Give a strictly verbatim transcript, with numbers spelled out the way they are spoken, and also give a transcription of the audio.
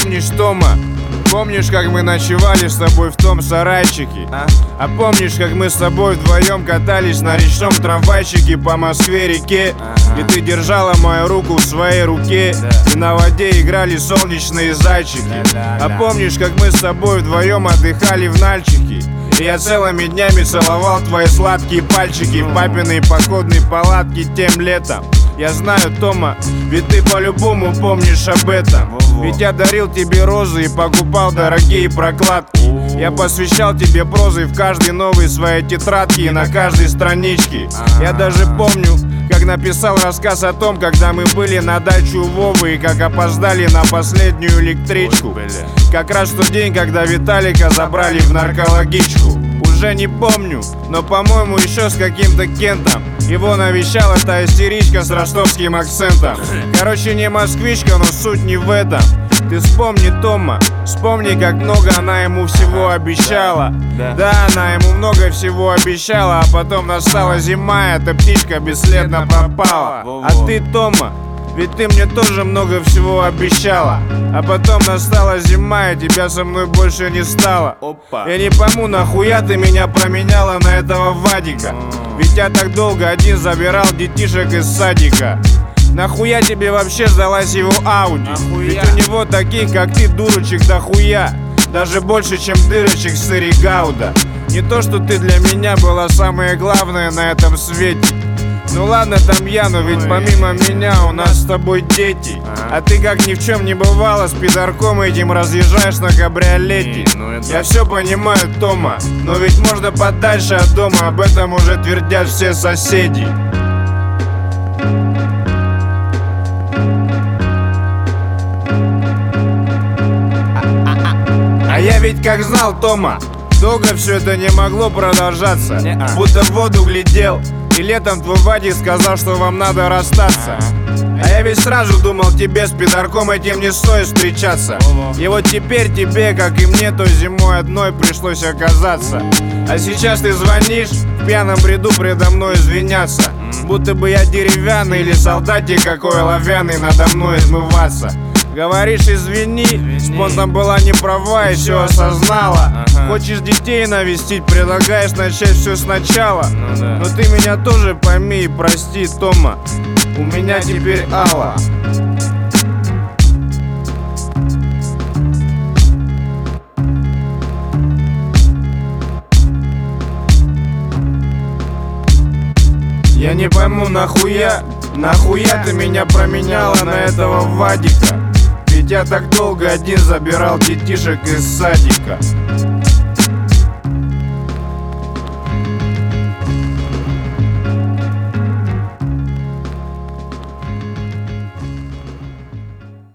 помнишь, Тома? Помнишь, как мы ночевали с тобой в том сарайчике? А, а помнишь, как мы с тобой вдвоем катались на речном трамвайчике по Москве-реке? Ага. И ты держала мою руку в своей руке, да. И на воде играли солнечные зайчики, да, да, А да. помнишь, как мы с тобой вдвоем отдыхали в Нальчике? И я целыми днями целовал твои сладкие пальчики в папиной походной палатке тем летом. Я знаю, Тома, ведь ты по-любому помнишь об этом. Ведь я дарил тебе розы и покупал дорогие прокладки. Я посвящал тебе прозы в каждой новой своей тетрадке и на каждой страничке. Я даже помню, как написал рассказ о том, когда мы были на даче у Вовы и как опоздали на последнюю электричку. Как раз в тот день, когда Виталика забрали в наркологичку. Уже не помню, но, по-моему, еще с каким-то Кентом его навещала та истеричка с ростовским акцентом. Короче, не москвичка, но суть не в этом. Ты вспомни, Тома, вспомни, как много она ему всего обещала. Да, да, она ему много всего обещала, а потом настала зима, и эта птичка бесследно пропала. А ты, Тома, ведь ты мне тоже много всего обещала, а потом настала зима, и тебя со мной больше не стало. Опа. Я не пойму, нахуя ты меня променяла на этого Вадика? Ведь я так долго один забирал детишек из садика. Нахуя тебе вообще сдалась его Ауди? Нахуя? Ведь у него таких, как ты, дурочек дохуя. Даже больше, чем дырочек с Гауда. Не то, что ты для меня была самое главное на этом свете. Ну ладно, там я, но ведь помимо меня у нас с тобой дети. А ты как ни в чем не бывало с пидорком этим разъезжаешь на кабриолете. Я все понимаю, Тома, но ведь можно подальше от дома, об этом уже твердят все соседи. А я ведь как знал, Тома, долго все это не могло продолжаться. Не-а. Будто в воду глядел, и летом твой Вадик сказал, что вам надо расстаться. А я ведь сразу думал, тебе с пидорком этим не стоит встречаться. И вот теперь тебе, как и мне, той зимой одной пришлось оказаться. А сейчас ты звонишь, в пьяном бреду предо мной извиняться. Будто бы я деревянный или солдатик какой оловянный надо мной измываться. Говоришь, извини, спонтом была не права и все осознала. Ага. Хочешь детей навестить, предлагаешь начать все сначала. Ну, да. Но ты меня тоже пойми и прости, Тома, у меня теперь Алла. Я не пойму, нахуя, нахуя ты меня променяла на этого Вадика? Ведь я так долго один забирал детишек из садика.